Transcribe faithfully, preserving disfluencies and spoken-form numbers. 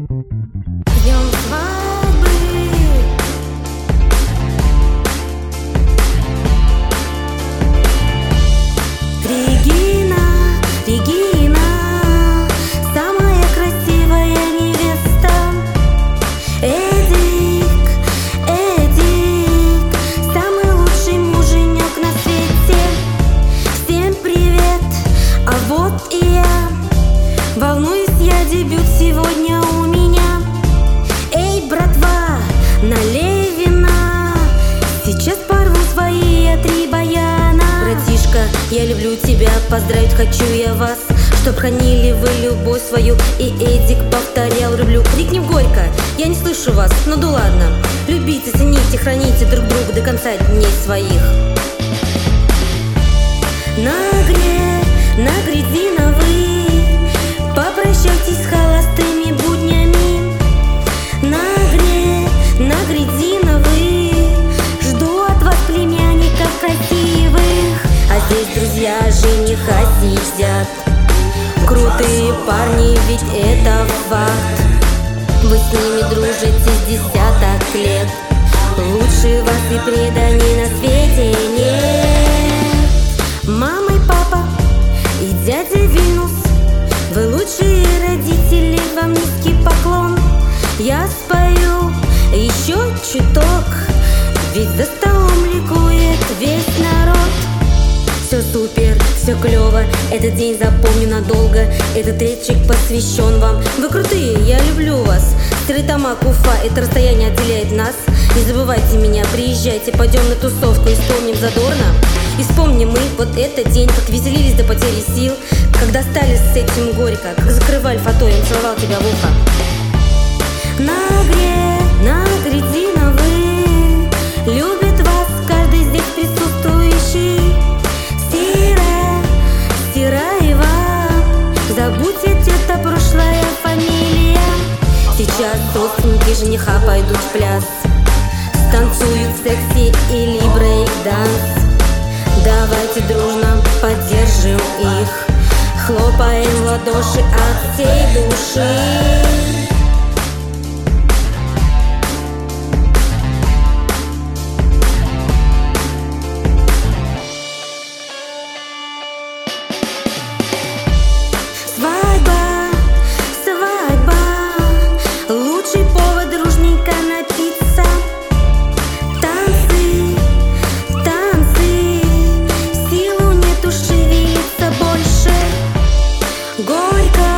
Днем свадьбы. Регина, Регина, самая красивая невеста. Эдик, Эдик, самый лучший муженек на свете. Всем привет, а вот и я. Волнуюсь я, дебют сегодня у меня. Эй, братва, налей вина, сейчас порву свои я три баяна. Братишка, я люблю тебя, поздравить хочу я вас, чтоб хранили вы любовь свою. И Эдик повторял: люблю. Крикнем горько, я не слышу вас, ну да ладно. Любите, цените, храните друг друга до конца дней своих. На грех, на грядина вы, попрощайтесь с холостыми буднями. На грех, на грядина вы, жду от вас племянников красивых. А здесь друзья жениха сидят, крутые парни, ведь это факт. Вы с ними дружите с десяток лет, лучше вас и преданий на свете нет. Мама и папа и дядя Винус, вы лучшие родители, вам низкий поклон. Я спою еще чуток, ведь за столом ликует весь народ. Все супер, все клево, этот день запомню надолго. Этот речик посвящен вам. Вы крутые, я люблю вас. Стерлитамак, Уфа, это расстояние отделяет нас. Не забывайте меня, приезжайте, пойдем на тусовку и вспомним задорно. И вспомним мы вот этот день, как веселились до потери сил, когда стали с этим горько, как закрывали фото, я целовал тебя в ухо. На грех, на грядина вы, любит вас каждый здесь присутствующий. Сира, Сираева, забудьте это прошлая фамилия. Сейчас родственники жениха пойдут в пляс, танцуют секси или брейк-данс. Давайте дружно поддержим их, хлопаем в ладоши от всей души. Свадьба, свадьба, лучший повод дружненько напиться. Танцы, танцы, силу нету шевелиться больше. Горько,